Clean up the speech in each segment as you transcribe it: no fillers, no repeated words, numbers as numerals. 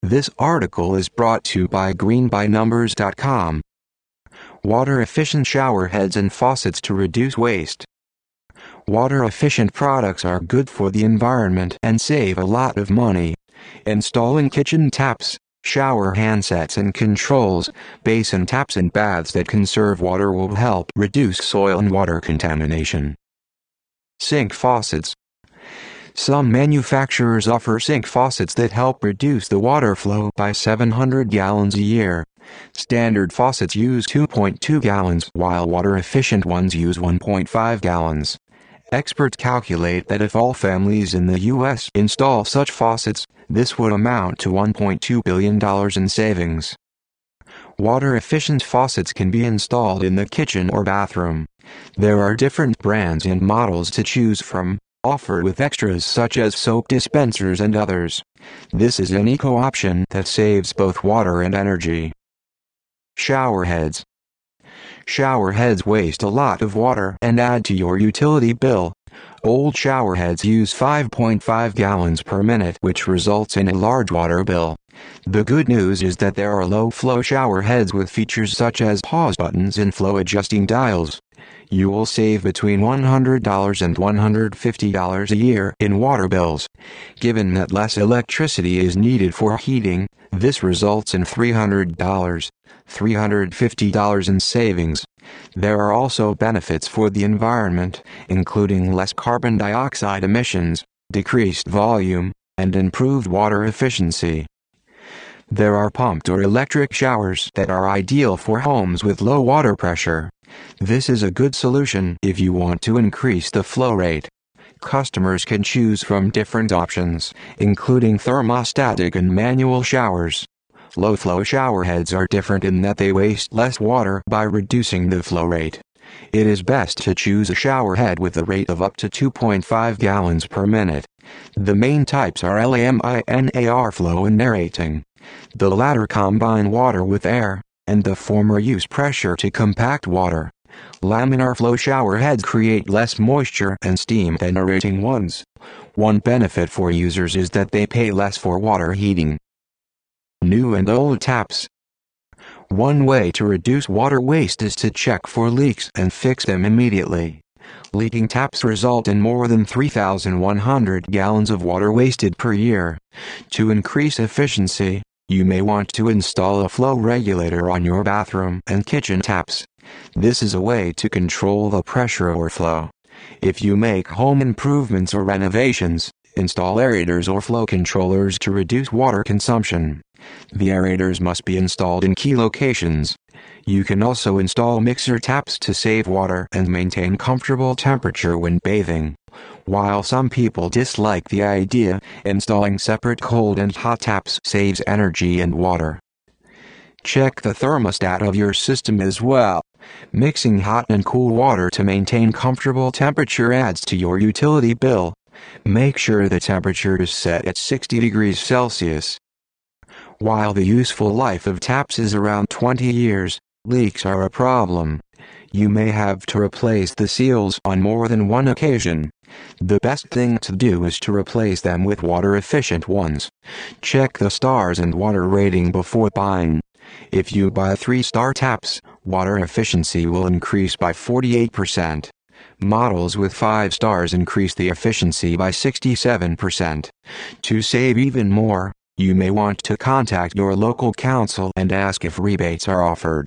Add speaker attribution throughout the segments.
Speaker 1: This article is brought to you by greenbynumbers.com. Water-efficient shower heads and faucets to reduce waste. Water-efficient products are good for the environment and save a lot of money. Installing kitchen taps, shower handsets and controls, basin taps and baths that conserve water will help reduce soil and water contamination. Sink faucets. Some manufacturers offer sink faucets that help reduce the water flow by 700 gallons a year. Standard faucets use 2.2 gallons while water-efficient ones use 1.5 gallons. Experts calculate that if all families in the U.S. install such faucets, this would amount to $1.2 billion in savings. Water-efficient faucets can be installed in the kitchen or bathroom. There are different brands and models to choose from, offered with extras such as soap dispensers and others. This is an eco option that saves both water and energy. Shower heads. Shower heads waste a lot of water and add to your utility bill. Old shower heads use 5.5 gallons per minute, which results in a large water bill. The good news is that there are low-flow shower heads with features such as pause buttons and flow-adjusting dials. You will save between $100 and $150 a year in water bills. Given that less electricity is needed for heating, this results in $350 in savings. There are also benefits for the environment, including less carbon dioxide emissions, decreased volume, and improved water efficiency. There are pumped or electric showers that are ideal for homes with low water pressure. This is a good solution if you want to increase the flow rate. Customers can choose from different options, including thermostatic and manual showers. Low-flow shower heads are different in that they waste less water by reducing the flow rate. It is best to choose a shower head with a rate of up to 2.5 gallons per minute. The main types are laminar flow and aerating. The latter combine water with air, and the former use pressure to compact water. Laminar flow shower heads create less moisture and steam than aerating ones. One benefit for users is that they pay less for water heating. New and old taps. One way to reduce water waste is to check for leaks and fix them immediately. Leaking taps result in more than 3,100 gallons of water wasted per year. To increase efficiency, you may want to install a flow regulator on your bathroom and kitchen taps. This is a way to control the pressure or flow. If you make home improvements or renovations, install aerators or flow controllers to reduce water consumption. The aerators must be installed in key locations. You can also install mixer taps to save water and maintain comfortable temperature when bathing. While some people dislike the idea, installing separate cold and hot taps saves energy and water. Check the thermostat of your system as well. Mixing hot and cool water to maintain comfortable temperature adds to your utility bill. Make sure the temperature is set at 60 degrees Celsius. While the useful life of taps is around 20 years, leaks are a problem. You may have to replace the seals on more than one occasion. The best thing to do is to replace them with water-efficient ones. Check the stars and water rating before buying. If you buy 3-star taps, water efficiency will increase by 48%. Models with 5 stars increase the efficiency by 67%. To save even more, you may want to contact your local council and ask if rebates are offered.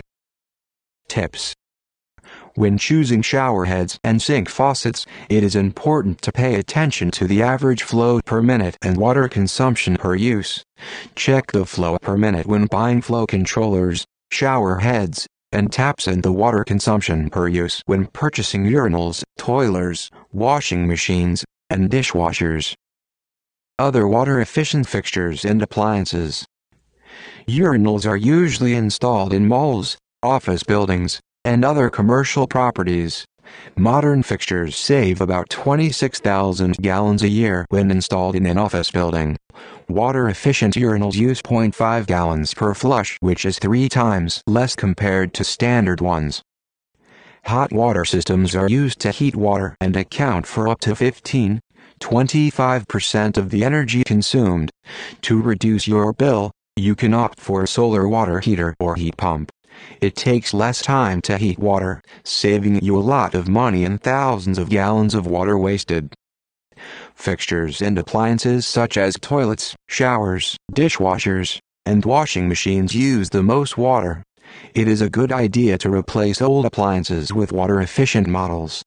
Speaker 1: Tips. When choosing shower heads and sink faucets, it is important to pay attention to the average flow per minute and water consumption per use. Check the flow per minute when buying flow controllers, shower heads, and taps, and the water consumption per use when purchasing urinals, toilers, washing machines, and dishwashers. Other water-efficient fixtures and appliances. Urinals are usually installed in malls, office buildings, and other commercial properties. Modern fixtures save about 26,000 gallons a year when installed in an office building. Water-efficient urinals use 0.5 gallons per flush, which is 3 times less compared to standard ones. Hot water systems are used to heat water and account for up to 25% of the energy consumed. To reduce your bill, You can opt for a solar water heater or heat pump. It takes less time to heat water, saving you a lot of money and thousands of gallons of water wasted. Fixtures and appliances such as toilets, showers, dishwashers, and washing machines use the most water. It is a good idea to replace old appliances with water-efficient models.